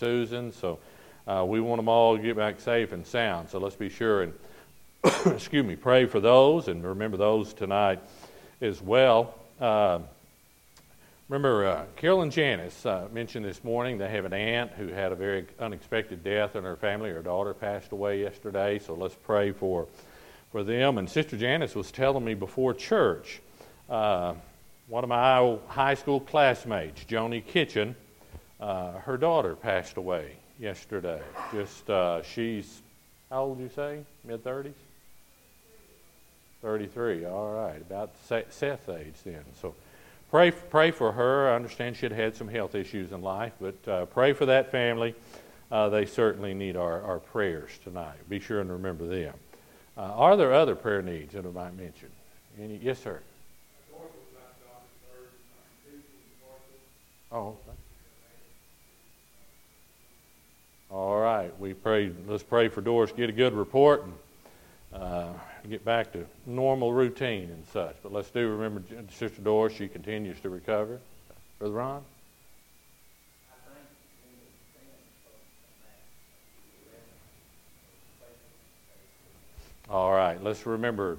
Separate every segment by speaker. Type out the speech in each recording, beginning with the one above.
Speaker 1: Susan. So we want them all to get back safe and sound. So let's be sure and pray for those and remember those tonight as well. Remember, Carol and Janice mentioned this morning they have an aunt who had a very unexpected death in her family. Her daughter passed away yesterday, so let's pray for them. And Sister Janice was telling me before church, one of my old high school classmates, Joni Kitchen, her daughter passed away yesterday. She's, how old did you say? Mid-30s? 33, all right, about Seth's age then. So pray for her. I understand she had some health issues in life, but pray for that family. They certainly need our prayers tonight. Be sure and remember them. Are there other prayer needs that I might mention? Yes, sir. Oh, okay. All right. Let's pray for Doris. Get a good report and get back to normal routine and such. But let's remember Sister Doris. She continues to recover. Brother Ron? All right. Let's remember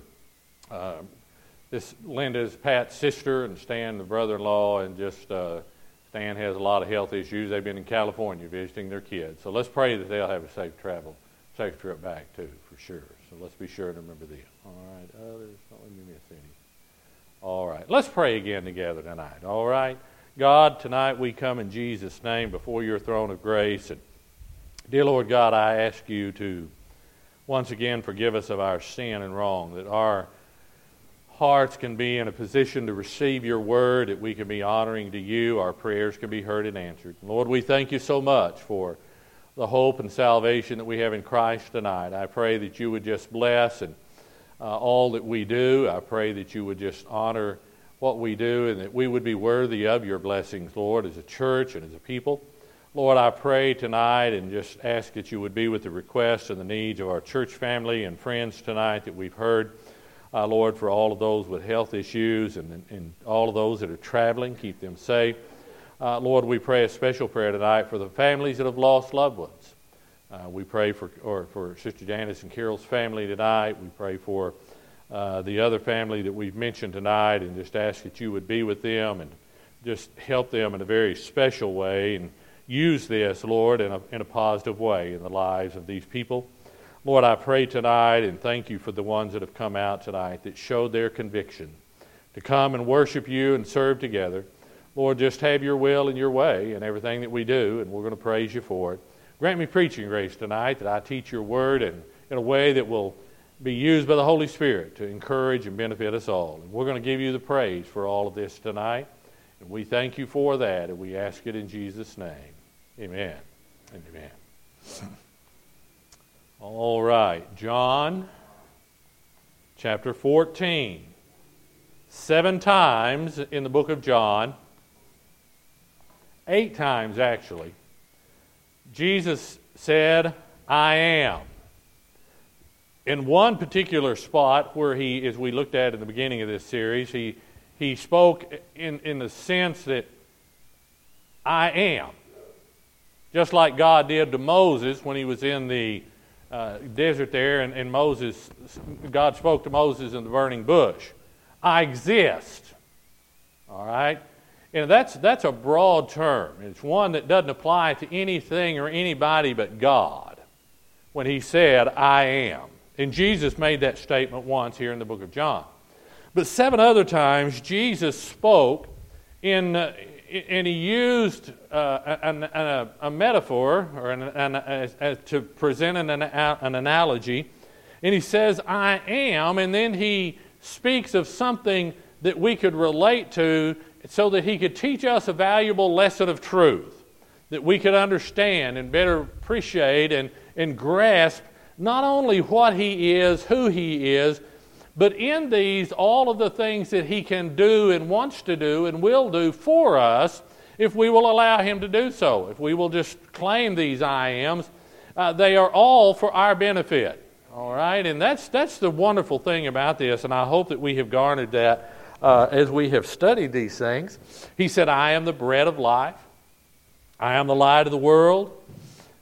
Speaker 1: this Linda is Pat's sister and Stan the brother-in-law, and just Stan has a lot of health issues. They've been in California visiting their kids. So let's pray that they'll have a safe trip back too, for sure. So let's be sure to remember them. All right, others, don't let me miss any. All right, let's pray again together tonight. All right, God, tonight we come in Jesus' name before your throne of grace. And dear Lord God, I ask you to once again forgive us of our sin and wrong, that our hearts can be in a position to receive your word, that we can be honoring to you, our prayers can be heard and answered. Lord, we thank you so much for the hope and salvation that we have in Christ tonight. I pray that you would just bless and all that we do. I pray that you would just honor what we do and that we would be worthy of your blessings, Lord, as a church and as a people. Lord, I pray tonight and just ask that you would be with the requests and the needs of our church family and friends tonight that we've heard. Lord, for all of those with health issues and all of those that are traveling, keep them safe. Lord, we pray a special prayer tonight for the families that have lost loved ones. We pray for Sister Janice and Carol's family tonight. We pray for the other family that we've mentioned tonight, and just ask that you would be with them and just help them in a very special way and use this, Lord, in a positive way in the lives of these people. Lord, I pray tonight and thank you for the ones that have come out tonight that showed their conviction to come and worship you and serve together. Lord, just have your will and your way in everything that we do, and we're going to praise you for it. Grant me preaching grace tonight that I teach your word in a way that will be used by the Holy Spirit to encourage and benefit us all. And we're going to give you the praise for all of this tonight, and we thank you for that, and we ask it in Jesus' name. Amen and amen. All right, John chapter 14. 7 times in the book of John, 8 times actually, Jesus said, I am. In one particular spot where he, as we looked at in the beginning of this series, he spoke in the sense that I am. Just like God did to Moses when he was in the desert there, and God spoke to Moses in the burning bush. I exist. All right? And that's a broad term. It's one that doesn't apply to anything or anybody but God when he said, I am. And Jesus made that statement once here in the book of John. But 7 other times Jesus spoke and he used a metaphor or to present an analogy. And he says, I am, and then he speaks of something that we could relate to so that he could teach us a valuable lesson of truth that we could understand and better appreciate and grasp not only what he is, who he is, but in these, all of the things that he can do and wants to do and will do for us if we will allow him to do so. If we will just claim these I ams, they are all for our benefit. All right? And that's the wonderful thing about this, and I hope that we have garnered that as we have studied these things. He said, I am the bread of life. I am the light of the world.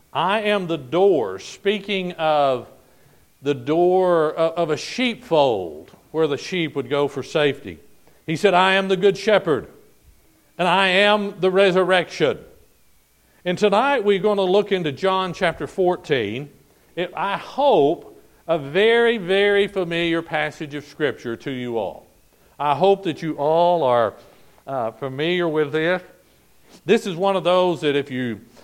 Speaker 1: I am the door, speaking of the door of a sheepfold where the sheep would go for safety. He said, I am the good shepherd, and I am the resurrection. And tonight we're going to look into John chapter 14. I hope a very, very familiar passage of Scripture to you all. I hope that you all are familiar with this. This is one of those that if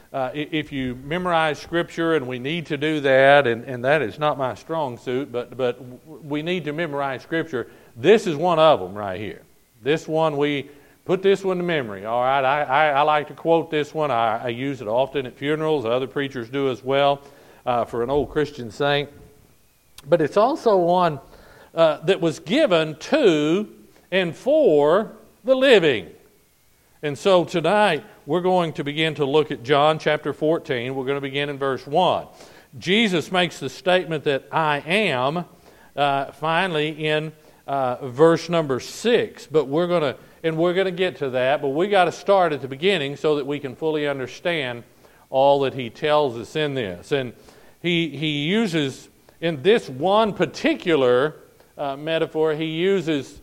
Speaker 1: you memorize Scripture, and we need to do that, and that is not my strong suit, but we need to memorize Scripture. This is one of them right here. This one, we put this one to memory. All right, I like to quote this one. I use it often at funerals. Other preachers do as well for an old Christian saint. But it's also one that was given to and for the living. And so tonight we're going to begin to look at John chapter 14. We're going to begin in verse 1. Jesus makes the statement that I am finally in verse number 6. But we're going to get to that, but we got to start at the beginning so that we can fully understand all that he tells us in this. And he uses, in this one particular metaphor, he uses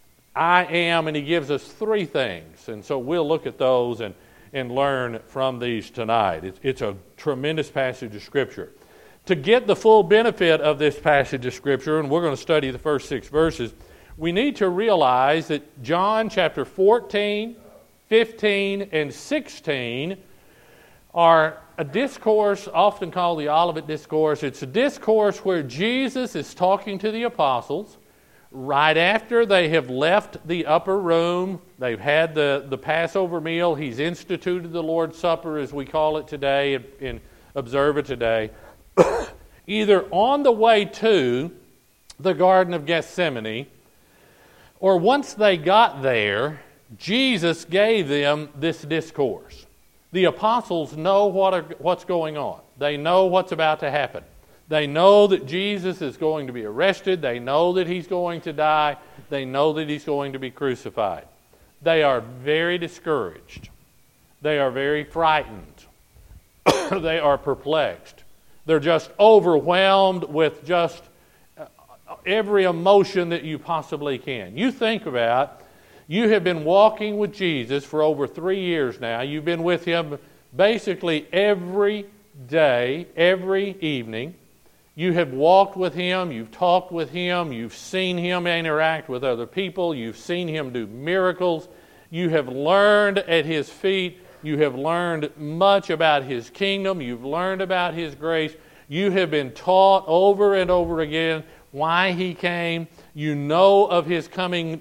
Speaker 1: I am, and he gives us three things. And so we'll look at those and learn from these tonight. It's a tremendous passage of Scripture. To get the full benefit of this passage of Scripture, and we're going to study the first 6 verses, we need to realize that John chapter 14, 15, and 16 are a discourse often called the Olivet Discourse. It's a discourse where Jesus is talking to the apostles right after they have left the upper room. They've had the Passover meal. He's instituted the Lord's Supper, as we call it today and observe it today. Either on the way to the Garden of Gethsemane, or once they got there, Jesus gave them this discourse. The apostles know what's going on. They know what's about to happen. They know that Jesus is going to be arrested. They know that he's going to die. They know that he's going to be crucified. They are very discouraged. They are very frightened. They are perplexed. They're just overwhelmed with just every emotion that you possibly can. You think about, you have been walking with Jesus for over 3 years now. You've been with him basically every day, every evening. You have walked with him, you've talked with him, you've seen him interact with other people, you've seen him do miracles. You have learned at his feet. You have learned much about his kingdom. You've learned about his grace. You have been taught over and over again why he came. You know of his coming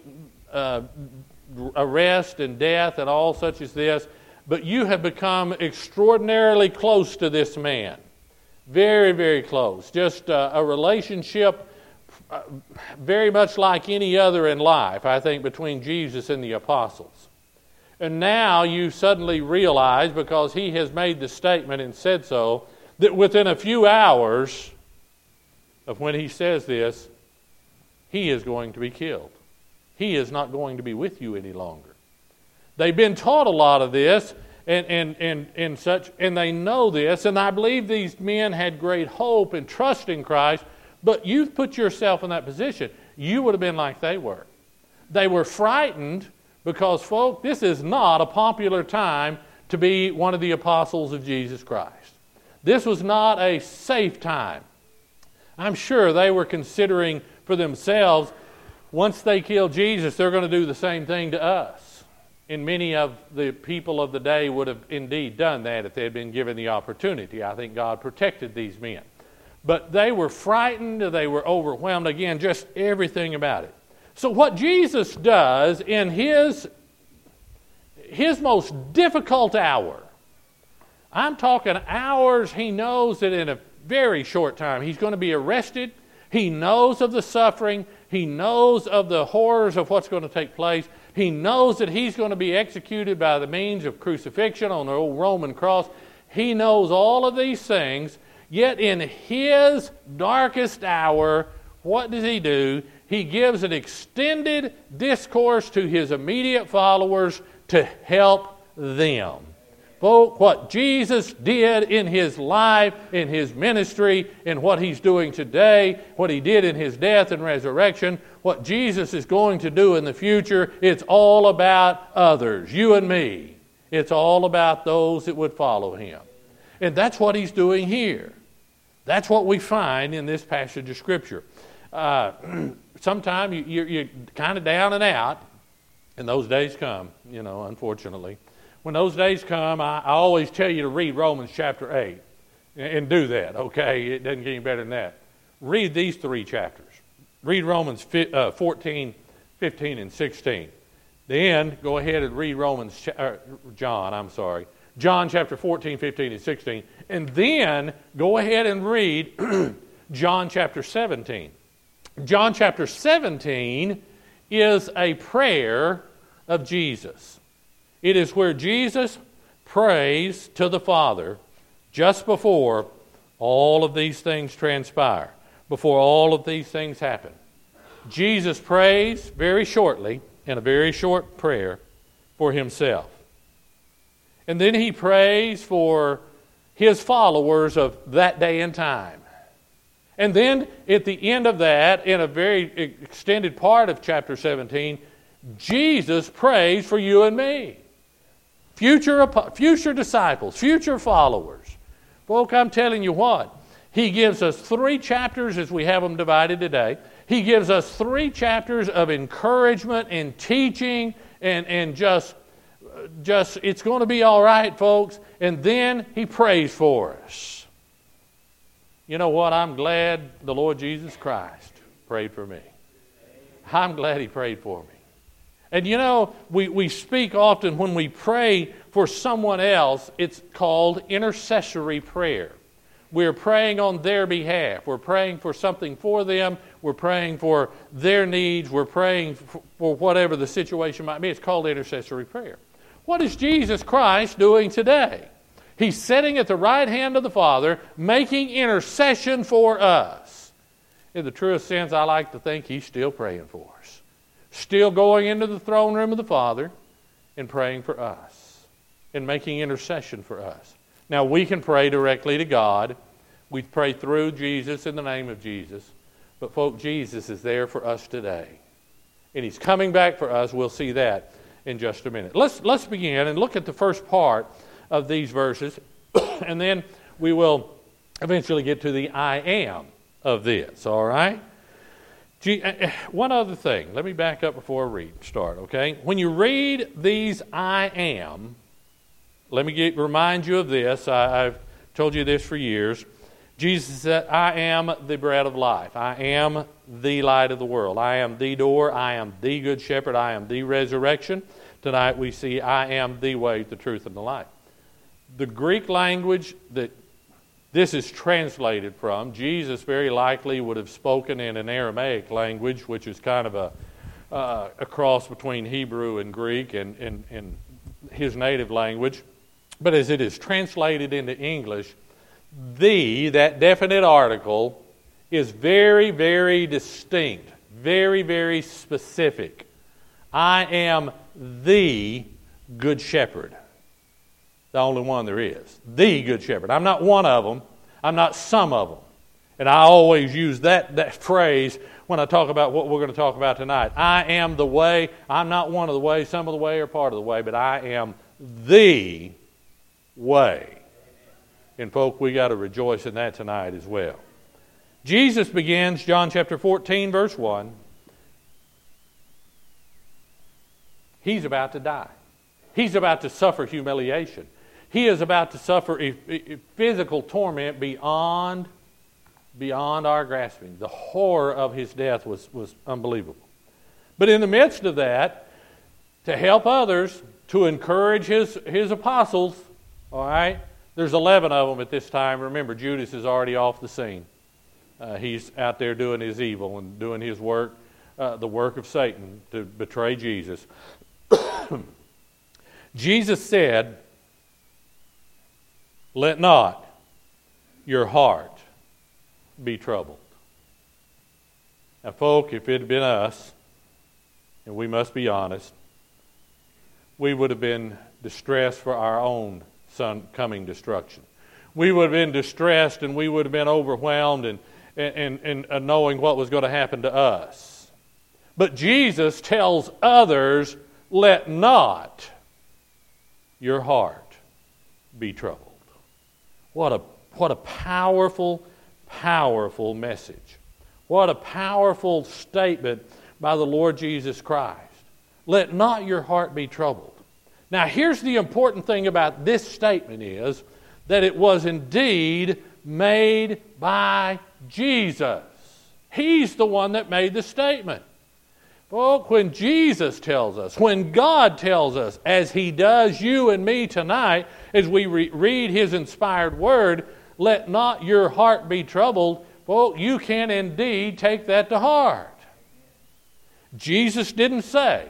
Speaker 1: arrest and death and all such as this. But you have become extraordinarily close to this man. Very, very close. Just a relationship very much like any other in life, I think, between Jesus and the apostles. And now you suddenly realize, because he has made the statement and said so, that within a few hours of when he says this, he is going to be killed. He is not going to be with you any longer. They've been taught a lot of this and such, and they know this, and I believe these men had great hope and trust in Christ, but you've put yourself in that position. You would have been like they were. They were frightened because, folks, this is not a popular time to be one of the apostles of Jesus Christ. This was not a safe time. I'm sure they were considering for themselves, once they kill Jesus, they're going to do the same thing to us. And many of the people of the day would have indeed done that if they had been given the opportunity. I think God protected these men. But they were frightened, they were overwhelmed, again, just everything about it. So what Jesus does in his most difficult hour, I'm talking hours, he knows that in a very short time he's going to be arrested. He knows of the suffering. He knows of the horrors of what's going to take place. He knows that he's going to be executed by the means of crucifixion on the old Roman cross. He knows all of these things. Yet in his darkest hour, what does he do? He gives an extended discourse to his immediate followers to help them. Folks, what Jesus did in His life, in His ministry, in what He's doing today, what He did in His death and resurrection, what Jesus is going to do in the future, it's all about others, you and me. It's all about those that would follow Him. And that's what He's doing here. That's what we find in this passage of Scripture. Sometimes you're kind of down and out, and those days come, unfortunately. When those days come, I always tell you to read Romans chapter 8 and do that, okay? It doesn't get any better than that. Read these 3 chapters. Read Romans 14, 15, and 16. Then go ahead and read John chapter 14, 15, and 16. And then go ahead and read John chapter 17. John chapter 17 is a prayer of Jesus. It is where Jesus prays to the Father just before all of these things transpire, before all of these things happen. Jesus prays very shortly, in a very short prayer, for Himself. And then He prays for His followers of that day and time. And then at the end of that, in a very extended part of chapter 17, Jesus prays for you and me. Future disciples, future followers. Folk, I'm telling you what, He gives us 3 chapters as we have them divided today. He gives us 3 chapters of encouragement and teaching and just it's going to be all right, folks. And then He prays for us. You know what? I'm glad the Lord Jesus Christ prayed for me. I'm glad He prayed for me. And we speak often when we pray for someone else, it's called intercessory prayer. We're praying on their behalf. We're praying for something for them. We're praying for their needs. We're praying for whatever the situation might be. It's called intercessory prayer. What is Jesus Christ doing today? He's sitting at the right hand of the Father, making intercession for us. In the truest sense, I like to think He's still praying for us. Still going into the throne room of the Father and praying for us and making intercession for us. Now, we can pray directly to God. We pray through Jesus in the name of Jesus. But, folks, Jesus is there for us today. And He's coming back for us. We'll see that in just a minute. Let's begin and look at the first part of these verses. And then we will eventually get to the I am of this, all right? One other thing. Let me back up before I start, okay? When you read these I am, let me remind you of this. I've told you this for years. Jesus said, I am the bread of life. I am the light of the world. I am the door. I am the good shepherd. I am the resurrection. Tonight we see I am the way, the truth, and the life. The Greek language that this is translated from, Jesus very likely would have spoken in an Aramaic language, which is kind of a cross between Hebrew and Greek and his native language. But as it is translated into English, that definite article is very, very distinct, very, very specific. I am the good shepherd. The only one there is. The good shepherd. I'm not one of them. I'm not some of them. And I always use that phrase when I talk about what we're going to talk about tonight. I am the way. I'm not one of the way, some of the way, or part of the way, but I am the way. And folk, we got to rejoice in that tonight as well. Jesus begins John chapter 14, verse 1. He's about to die. He's about to suffer humiliation. He is about to suffer a physical torment beyond our grasping. The horror of his death was unbelievable. But in the midst of that, to help others, to encourage his apostles, all right, there's 11 of them at this time. Remember, Judas is already off the scene. He's out there doing his evil and doing his work, the work of Satan to betray Jesus. Jesus said, let not your heart be troubled. Now, folk, if it had been us, and we must be honest, we would have been distressed for our own coming destruction. We would have been distressed and we would have been overwhelmed and knowing what was going to happen to us. But Jesus tells others, let not your heart be troubled. What a powerful, powerful message. What a powerful statement by the Lord Jesus Christ. Let not your heart be troubled. Now here's the important thing about this statement is that it was indeed made by Jesus. He's the one that made the statement. Folks, when Jesus tells us, when God tells us, as He does you and me tonight, as we read His inspired word, let not your heart be troubled, well, you can indeed take that to heart. Jesus didn't say,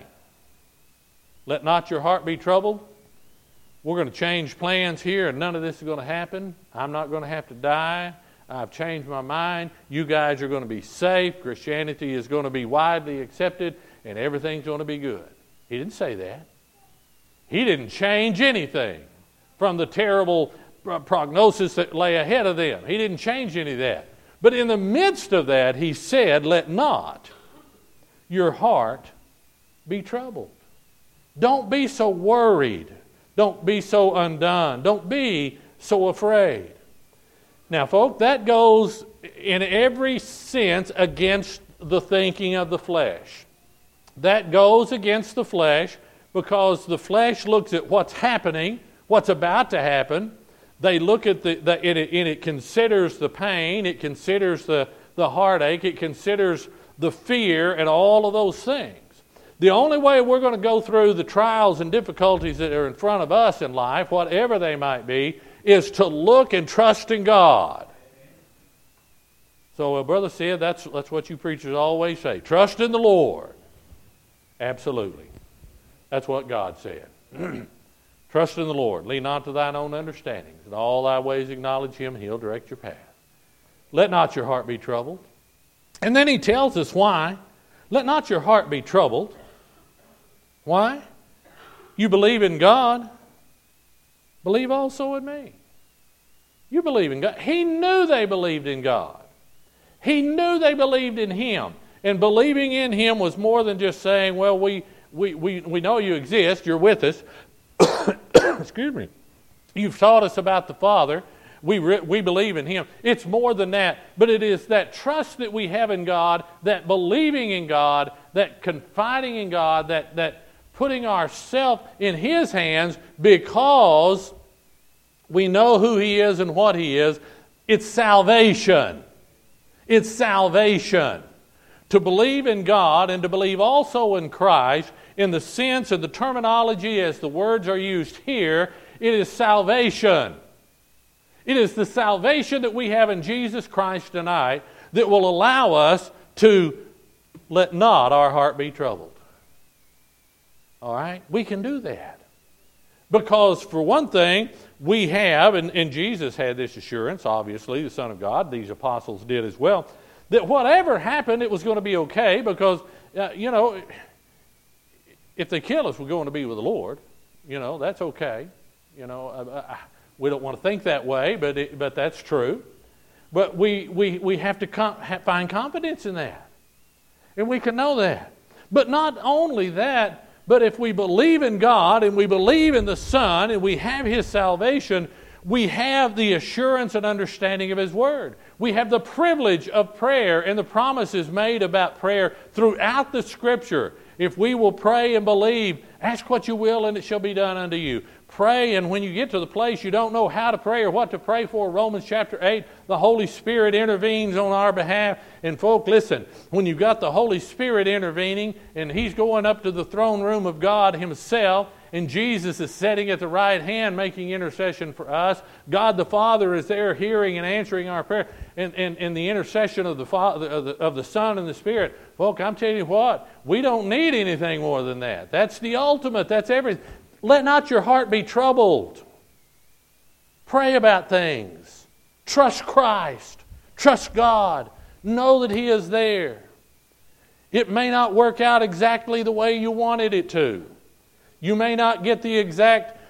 Speaker 1: let not your heart be troubled. We're going to change plans here and none of this is going to happen. I'm not going to have to die. I've changed my mind. You guys are going to be safe. Christianity is going to be widely accepted and everything's going to be good. He didn't say that. He didn't change anything from the terrible prognosis that lay ahead of them. He didn't change any of that. But in the midst of that, He said, let not your heart be troubled. Don't be so worried. Don't be so undone. Don't be so afraid. Now, folks, that goes in every sense against the thinking of the flesh. That goes against the flesh because the flesh looks at what's happening, what's about to happen. They look at and it considers the pain, it considers the heartache, it considers the fear and all of those things. The only way we're going to go through the trials and difficulties that are in front of us in life, whatever they might be, is to look and trust in God. So, Brother Sid, that's what you preachers always say. Trust in the Lord. Absolutely. That's what God said. Trust in the Lord. Lean not to thine own understanding. In all thy ways acknowledge Him, and He'll direct your path. Let not your heart be troubled. And then He tells us why. Let not your heart be troubled. Why? You believe in God. Believe also in me. You believe in God. He knew they believed in God. He knew they believed in Him. And believing in Him was more than just saying, well, we know you exist. You're with us. Excuse me. You've taught us about the Father. We believe in Him. It's more than that. But it is that trust that we have in God, that believing in God, that confiding in God, that putting ourselves in His hands because we know who He is and what He is. It's salvation. It's salvation. To believe in God and to believe also in Christ, in the sense of the terminology as the words are used here, it is salvation. It is the salvation that we have in Jesus Christ tonight that will allow us to let not our heart be troubled. All right? We can do that. Because for one thing, we have, and Jesus had this assurance, obviously, the Son of God, these apostles did as well, that whatever happened, it was going to be okay because, if they kill us, we're going to be with the Lord. That's okay. We don't want to think that way, but that's true. But we have to find confidence in that. And we can know that. But not only that, but if we believe in God and we believe in the Son and we have His salvation, we have the assurance and understanding of His Word. We have the privilege of prayer and the promises made about prayer throughout the Scripture. If we will pray and believe, ask what you will and it shall be done unto you. Pray, and when you get to the place you don't know how to pray or what to pray for, Romans chapter 8, the Holy Spirit intervenes on our behalf. And folk, listen, when you've got the Holy Spirit intervening and He's going up to the throne room of God Himself, and Jesus is sitting at the right hand making intercession for us, God the Father is there hearing and answering our prayer, and the intercession of the Father, of the Son and the Spirit. Folk, I'm telling you what, we don't need anything more than that. That's the ultimate. That's everything. Let not your heart be troubled. Pray about things. Trust Christ. Trust God. Know that He is there. It may not work out exactly the way you wanted it to. You may not get the exact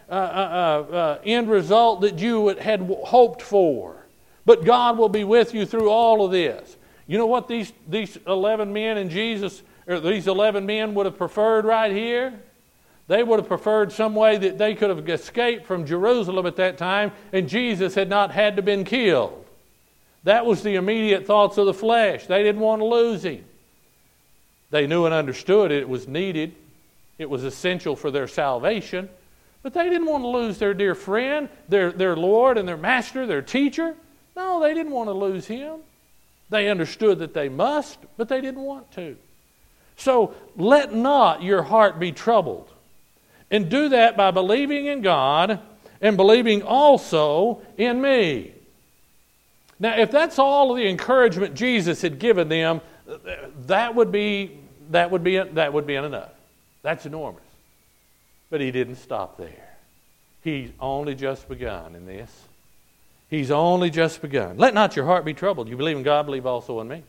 Speaker 1: end result that you had hoped for. But God will be with you through all of this. You know what these 11 men and Jesus, or these 11 men would have preferred right here? They would have preferred some way that they could have escaped from Jerusalem at that time and Jesus had not had to been killed. That was the immediate thoughts of the flesh. They didn't want to lose him. They knew and understood it was needed. It was essential for their salvation. But they didn't want to lose their dear friend, their Lord and their Master, their teacher. No, they didn't want to lose him. They understood that they must, but they didn't want to. So let not your heart be troubled. And do that by believing in God and believing also in me. Now, if that's all of the encouragement Jesus had given them, that would be enough. That's enormous. But he didn't stop there. He's only just begun in this. He's only just begun. Let not your heart be troubled. You believe in God, believe also in me.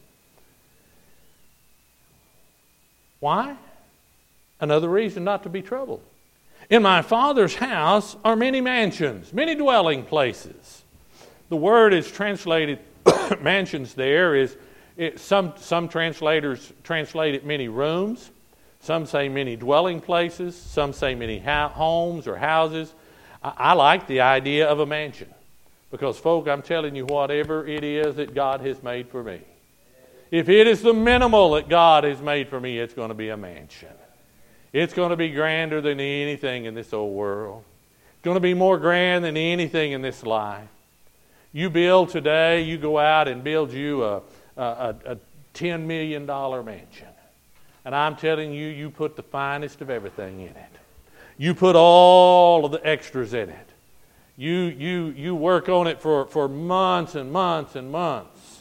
Speaker 1: Why? Another reason not to be troubled. In my Father's house are many mansions, many dwelling places. The word is translated, mansions there, some translators translate it many rooms. Some say many dwelling places. Some say many homes or houses. I like the idea of a mansion. Because, folk, I'm telling you, whatever it is that God has made for me, if it is the minimal that God has made for me, it's going to be a mansion. It's going to be grander than anything in this old world. It's going to be more grand than anything in this life. You build today, you go out and build you a $10 million mansion. And I'm telling you, you put the finest of everything in it. You put all of the extras in it. You work on it for months and months and months.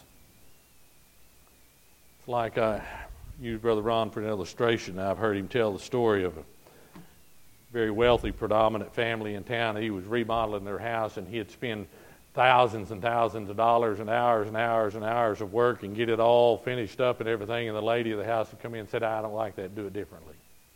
Speaker 1: It's like I used Brother Ron for an illustration. I've heard him tell the story of a very wealthy, predominant family in town. He was remodeling their house, and he'd spend thousands and thousands of dollars and hours and hours and hours of work and get it all finished up and everything, and the lady of the house would come in and say, I don't like that, do it differently.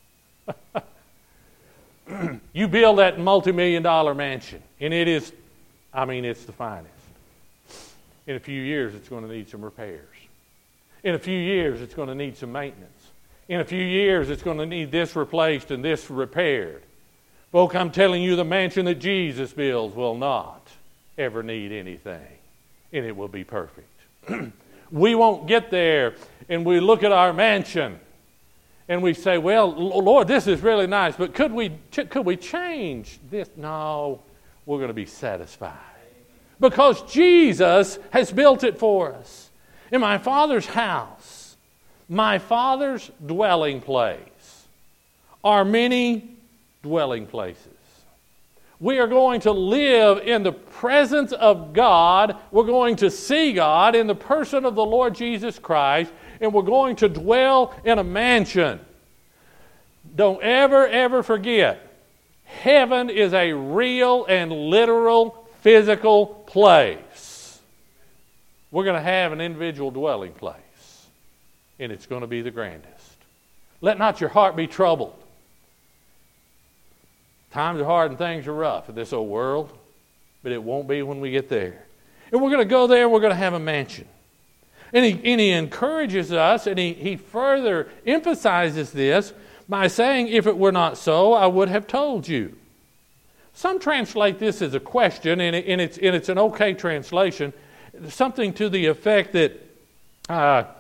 Speaker 1: You build that multi-million-dollar mansion, and it's the finest. In a few years, it's going to need some repairs. In a few years, it's going to need some maintenance. In a few years, it's going to need this replaced and this repaired. Folk, I'm telling you, the mansion that Jesus builds will not ever need anything, and it will be perfect. We won't get there, and we look at our mansion, and we say, well, Lord, this is really nice, but could we change this? No, we're going to be satisfied. Because Jesus has built it for us. In my Father's house, my Father's dwelling place, are many dwelling places. We are going to live in the presence of God. We're going to see God in the person of the Lord Jesus Christ, and we're going to dwell in a mansion. Don't ever forget, heaven is a real and literal physical place. We're going to have an individual dwelling place, and it's going to be the grandest. Let not your heart be troubled. Times are hard and things are rough in this old world, but it won't be when we get there. And we're going to go there and we're going to have a mansion. And he encourages us, and he further emphasizes this by saying, if it were not so, I would have told you. Some translate this as a question, and it's an okay translation, something to the effect that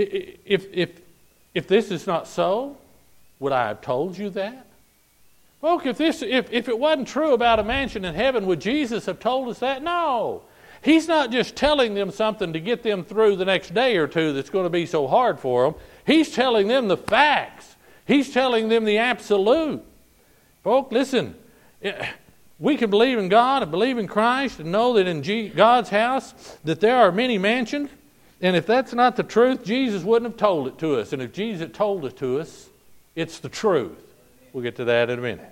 Speaker 1: if this is not so, would I have told you that? Folks, if it wasn't true about a mansion in heaven, would Jesus have told us that? No. He's not just telling them something to get them through the next day or two that's going to be so hard for them. He's telling them the facts. He's telling them the absolute. Folks, listen. We can believe in God and believe in Christ and know that in God's house that there are many mansions. And if that's not the truth, Jesus wouldn't have told it to us. And if Jesus told it to us, it's the truth. We'll get to that in a minute.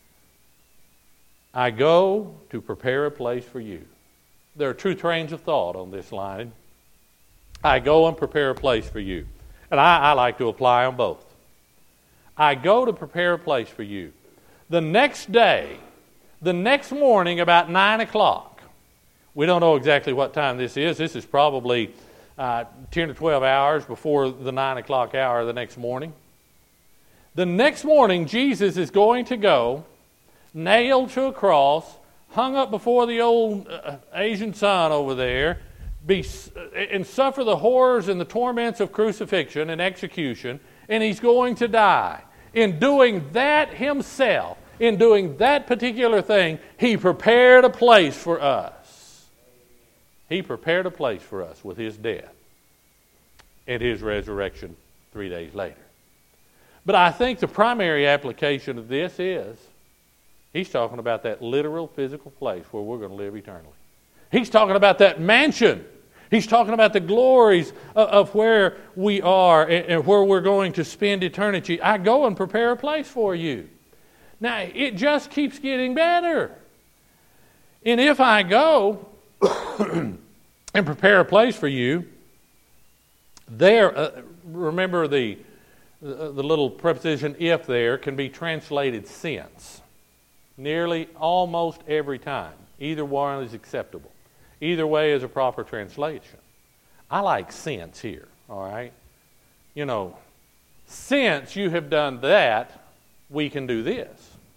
Speaker 1: I go to prepare a place for you. There are two trains of thought on this line. I go and prepare a place for you. And I like to apply them both. I go to prepare a place for you. The next day, The next morning, about 9 o'clock, we don't know exactly what time this is. This is probably 10 or 12 hours before the 9 o'clock hour the next morning. The next morning, Jesus is going to go, nailed to a cross, hung up before the old Asian sun over there, and suffer the horrors and the torments of crucifixion and execution, and he's going to die. In doing that himself, in doing that particular thing, he prepared a place for us. He prepared a place for us with his death and his resurrection 3 days later. But I think the primary application of this is he's talking about that literal physical place where we're going to live eternally. He's talking about that mansion. He's talking about the glories of where we are and where we're going to spend eternity. I go and prepare a place for you. Now, it just keeps getting better. And if I go and prepare a place for you, there, remember the little preposition if there can be translated since. Nearly almost every time. Either one is acceptable. Either way is a proper translation. I like since here, all right? You know, since you have done that, we can do this.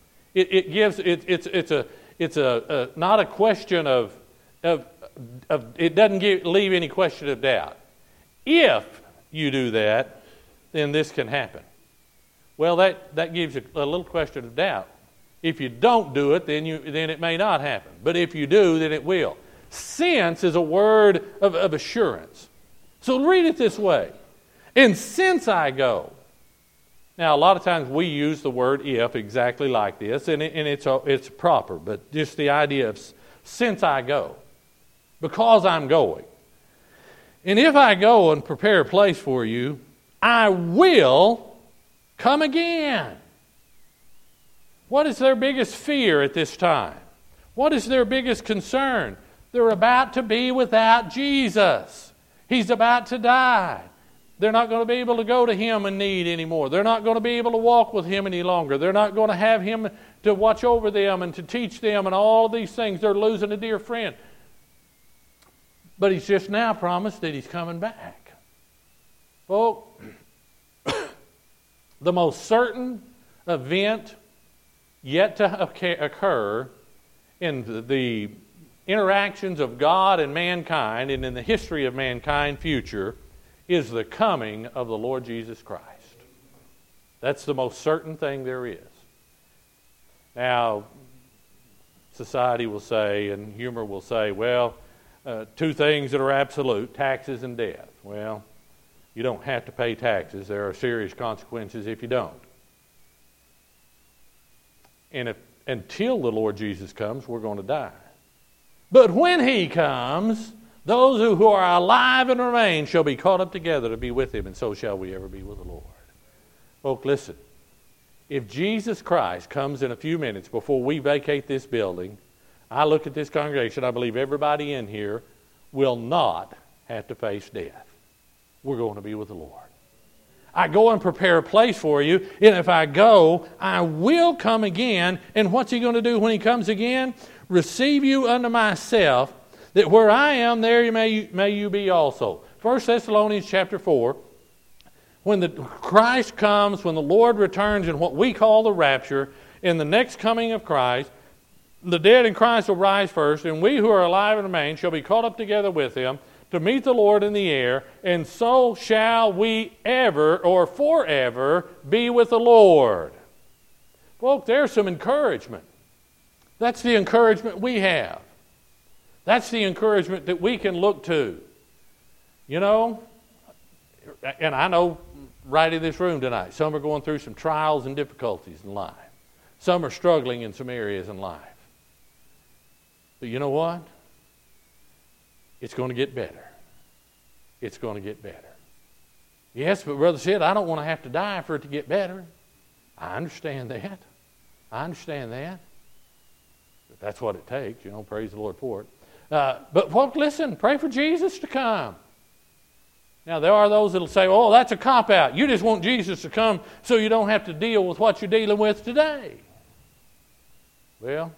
Speaker 1: It's not a question of it doesn't leave any question of doubt. If you do that, then this can happen. Well, that gives you a little question of doubt. If you don't do it, then it may not happen. But if you do, then it will. Since is a word of assurance. So read it this way. And since I go. Now, a lot of times we use the word if exactly like this, and it's proper. But just the idea of since I go. Because I'm going. And if I go and prepare a place for you, I will come again. What is their biggest fear at this time? What is their biggest concern? They're about to be without Jesus. He's about to die. They're not going to be able to go to him in need anymore. They're not going to be able to walk with him any longer. They're not going to have him to watch over them and to teach them and all of these things. They're losing a dear friend. But he's just now promised that he's coming back. Folks, the most certain event yet to occur in the interactions of God and mankind and in the history of mankind future is the coming of the Lord Jesus Christ. That's the most certain thing there is. Now, society will say, and humor will say, well, two things that are absolute, taxes and death. Well, you don't have to pay taxes. There are serious consequences if you don't. And until the Lord Jesus comes, we're going to die. But when he comes, those who are alive and remain shall be caught up together to be with him, and so shall we ever be with the Lord. Folks, listen. If Jesus Christ comes in a few minutes before we vacate this building, I look at this congregation, I believe everybody in here will not have to face death. We're going to be with the Lord. I go and prepare a place for you, and if I go, I will come again. And what's he going to do when he comes again? Receive you unto myself, that where I am, there may you be also. 1 Thessalonians chapter 4, when the Christ comes, when the Lord returns in what we call the rapture, in the next coming of Christ, the dead in Christ will rise first, and we who are alive and remain shall be caught up together with him to meet the Lord in the air, and so shall we ever or forever be with the Lord. Folks, there's some encouragement. That's the encouragement we have. That's the encouragement that we can look to. You know, and I know right in this room tonight, some are going through some trials and difficulties in life. Some are struggling in some areas in life. But you know what? It's going to get better. It's going to get better. Yes, but Brother Sid, I don't want to have to die for it to get better. I understand that. I understand that. But that's what it takes. You know, praise the Lord for it. But folks, listen, pray for Jesus to come. Now, there are those that will say, oh, that's a cop-out. You just want Jesus to come so you don't have to deal with what you're dealing with today. Well,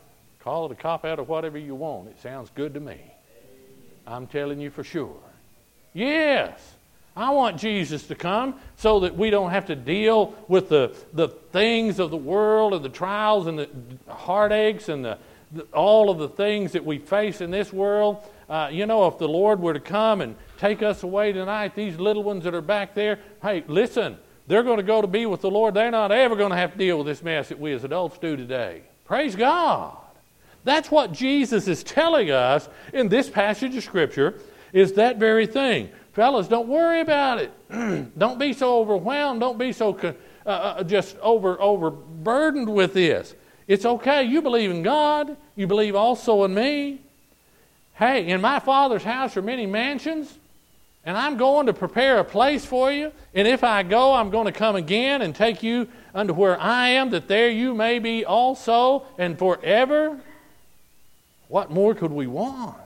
Speaker 1: Call it a cop-out or whatever you want. It sounds good to me. I'm telling you for sure. Yes, I want Jesus to come so that we don't have to deal with the things of the world and the trials and the heartaches and all of the things that we face in this world. If the Lord were to come and take us away tonight, these little ones that are back there, hey, listen, they're going to go to be with the Lord. They're not ever going to have to deal with this mess that we as adults do today. Praise God. That's what Jesus is telling us in this passage of Scripture, is that very thing. Fellas, don't worry about it. Don't be so overwhelmed. Don't be so just overburdened with this. It's okay. You believe in God. You believe also in me. Hey, in my Father's house are many mansions, and I'm going to prepare a place for you. And if I go, I'm going to come again and take you unto where I am, that there you may be also, and forever. What more could we want?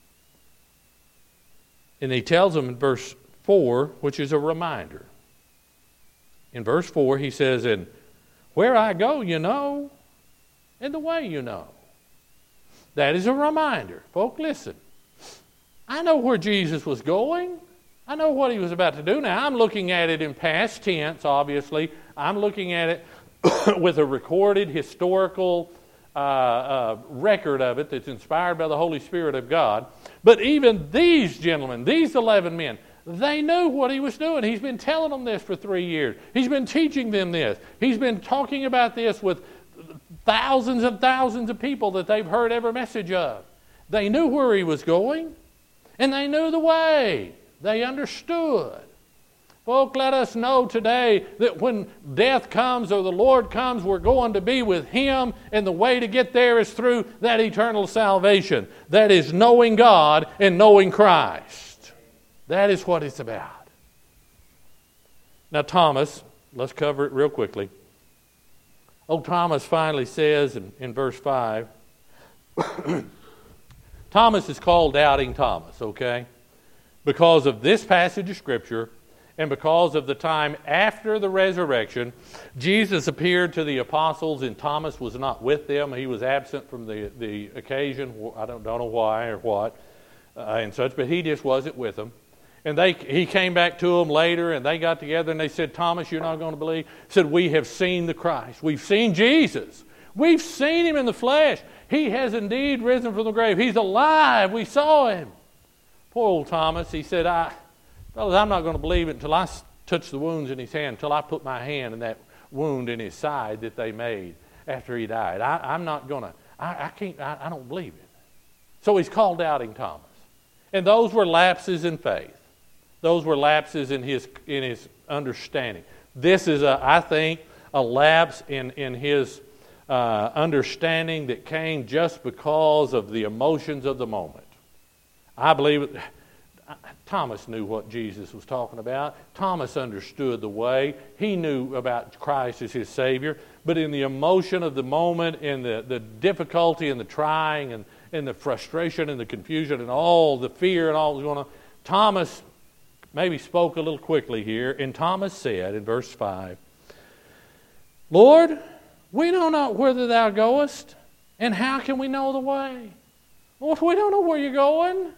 Speaker 1: And he tells them in verse 4, which is a reminder. In verse 4, he says, and where I go, you know, and the way you know. That is a reminder. Folk, listen. I know where Jesus was going. I know what he was about to do. Now, I'm looking at it in past tense, obviously. I'm looking at it with a recorded historical record of it that's inspired by the Holy Spirit of God. But even these gentlemen, these 11 men, they knew what he was doing. He's been telling them this for 3 years. He's been teaching them this. He's been talking about this with thousands and thousands of people that they've heard every message of. They knew where he was going, and they knew the way. They understood. Folk, let us know today that when death comes or the Lord comes, we're going to be with him, and the way to get there is through that eternal salvation. That is knowing God and knowing Christ. That is what it's about. Now, Thomas, let's cover it real quickly. Old Thomas finally says in verse 5, Thomas is called Doubting Thomas, okay? Because of this passage of Scripture and because of the time after the resurrection, Jesus appeared to the apostles and Thomas was not with them. He was absent from the occasion. I don't know why or what and such, but he just wasn't with them. And he came back to them later, and they got together, and they said, Thomas, you're not going to believe? He said, we have seen the Christ. We've seen Jesus. We've seen him in the flesh. He has indeed risen from the grave. He's alive. We saw him. Poor old Thomas. He said, fellas, I'm not going to believe it until I touch the wounds in his hand, until I put my hand in that wound in his side that they made after he died. I'm not going to, I don't believe it. So he's called Doubting Thomas. And those were lapses in faith. Those were lapses in his understanding. This is, I think, a lapse in his understanding that came just because of the emotions of the moment. I believe Thomas knew what Jesus was talking about. Thomas understood the way. He knew about Christ as his Savior. But in the emotion of the moment, in the difficulty and the trying and the frustration and the confusion and all the fear and all that was going on, Thomas maybe spoke a little quickly here, and Thomas said in verse 5, Lord, we know not whither thou goest, and how can we know the way? Well, if we don't know where you're going,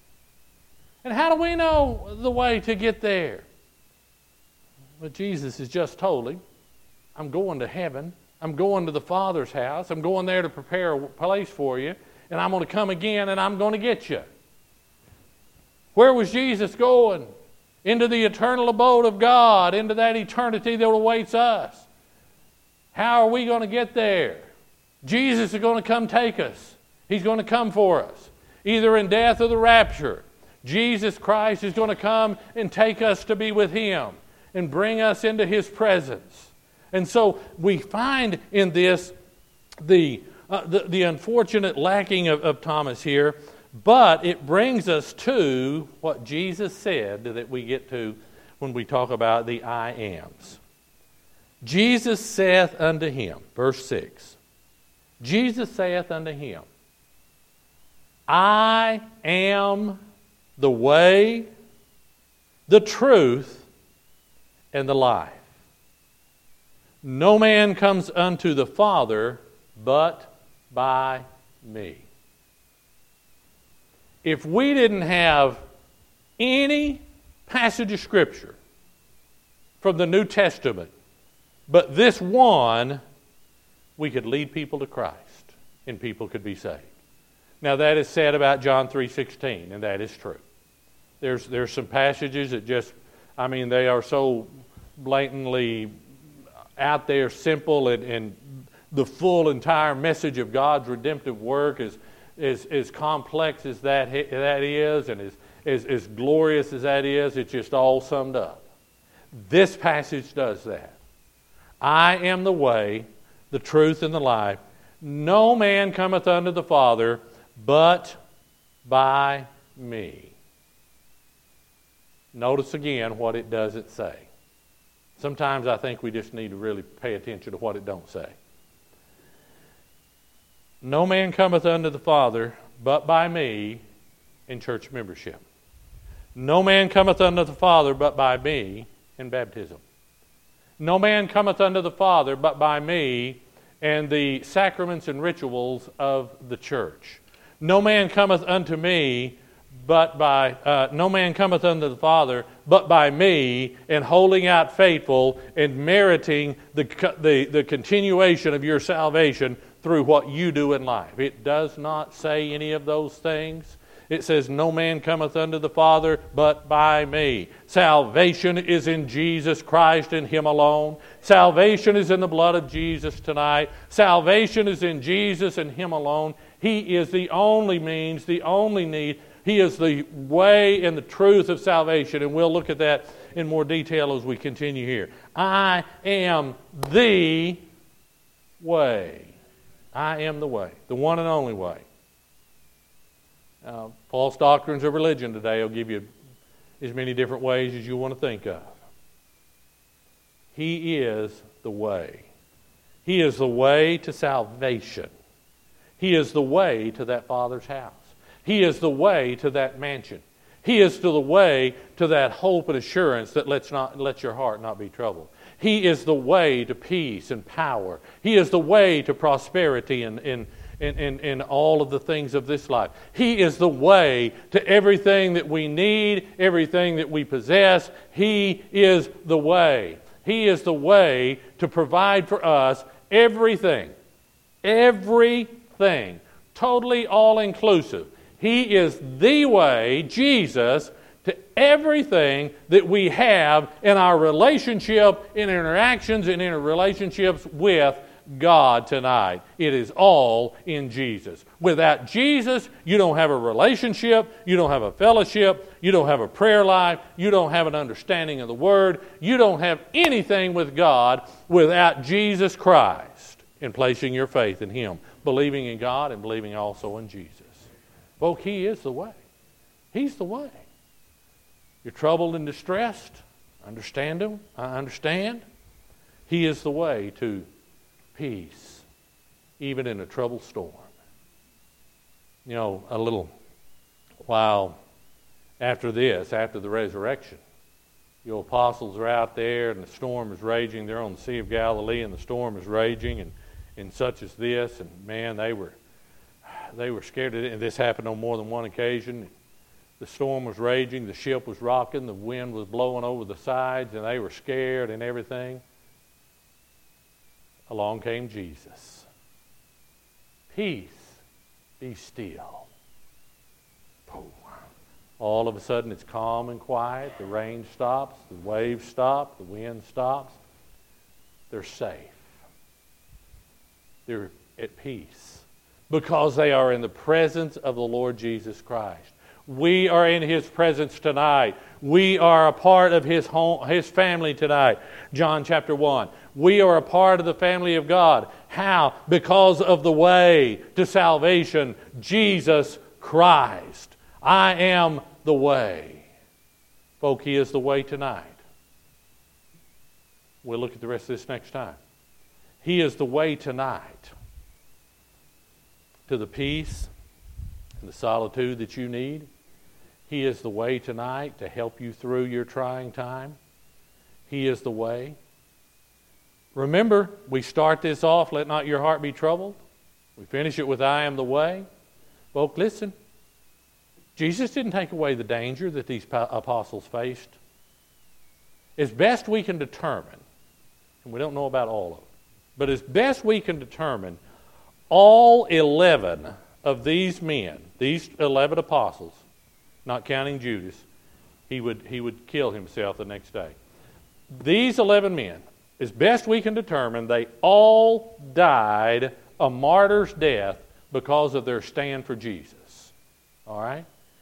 Speaker 1: and how do we know the way to get there? But Jesus has just told him, I'm going to heaven. I'm going to the Father's house. I'm going there to prepare a place for you, and I'm going to come again, and I'm going to get you. Where was Jesus going? Into the eternal abode of God, into that eternity that awaits us. How are we going to get there? Jesus is going to come take us. He's going to come for us, either in death or the rapture. Jesus Christ is going to come and take us to be with him and bring us into his presence. And so we find in this the unfortunate lacking of Thomas here. But it brings us to what Jesus said that we get to when we talk about the I ams. Jesus saith unto him, verse 6, Jesus saith unto him, I am the way, the truth, and the life. No man comes unto the Father but by me. If we didn't have any passage of Scripture from the New Testament, but this one, we could lead people to Christ and people could be saved. Now that is said about John 3:16, and that is true. There's some passages that just, they are so blatantly out there, simple, and the full entire message of God's redemptive work is as complex as that is, and as glorious as that is. It's just all summed up. This passage does that. I am the way, the truth, and the life. No man cometh unto the Father but by me. Notice again what it doesn't say. Sometimes I think we just need to really pay attention to what it don't say. No man cometh unto the Father but by me in church membership. No man cometh unto the Father but by me in baptism. No man cometh unto the Father but by me and the sacraments and rituals of the church. No man cometh unto me but by no man cometh unto the Father but by me, and holding out faithful and meriting the continuation of your salvation through what you do in life. It does not say any of those things. It says, no man cometh unto the Father but by me. Salvation is in Jesus Christ and Him alone. Salvation is in the blood of Jesus tonight. Salvation is in Jesus and Him alone. He is the only means, the only need. He is the way and the truth of salvation, and we'll look at that in more detail as we continue here. I am the way. I am the way, the one and only way. False doctrines of religion today will give you as many different ways as you want to think of. He is the way. He is the way to salvation. He is the way to that Father's house. He is the way to that mansion. He is the way to that hope and assurance that let your heart not be troubled. He is the way to peace and power. He is the way to prosperity and all of the things of this life. He is the way to everything that we need, everything that we possess. He is the way. He is the way to provide for us everything. Everything. Totally all-inclusive. He is the way, Jesus, to everything that we have in our relationship, in interactions, and in our relationships with God tonight. It is all in Jesus. Without Jesus, you don't have a relationship, you don't have a fellowship, you don't have a prayer life, you don't have an understanding of the Word, you don't have anything with God without Jesus Christ and placing your faith in Him, believing in God and believing also in Jesus. Folk, He is the way. He's the way. You're troubled and distressed? Understand Him? I understand. He is the way to peace, even in a troubled storm. You know, a little while after this, after the resurrection, the apostles are out there and the storm is raging. They're on the Sea of Galilee and the storm is raging and such as this. And man, they were scared of it. And this happened on more than one occasion. The storm was raging, the ship was rocking, the wind was blowing over the sides, and they were scared and everything. Along came Jesus. Peace, be still. Boom. All of a sudden it's calm and quiet. The rain stops, the waves stop, the wind stops. They're safe. They're at peace because they are in the presence of the Lord Jesus Christ. We are in His presence tonight. We are a part of His home, His family tonight. John chapter 1. We are a part of the family of God. How? Because of the way to salvation, Jesus Christ. I am the way. Folk, He is the way tonight. We'll look at the rest of this next time. He is the way tonight to the peace and the solitude that you need. He is the way tonight to help you through your trying time. He is the way. Remember, we start this off, let not your heart be troubled. We finish it with, I am the way. Folks, listen. Jesus didn't take away the danger that these apostles faced. As best we can determine, and we don't know about all of them, but as best we can determine, all 11 of these men, these 11 apostles, not counting Judas, he would kill himself the next day. These 11 men, as best we can determine, they all died a martyr's death because of their stand for Jesus. All right?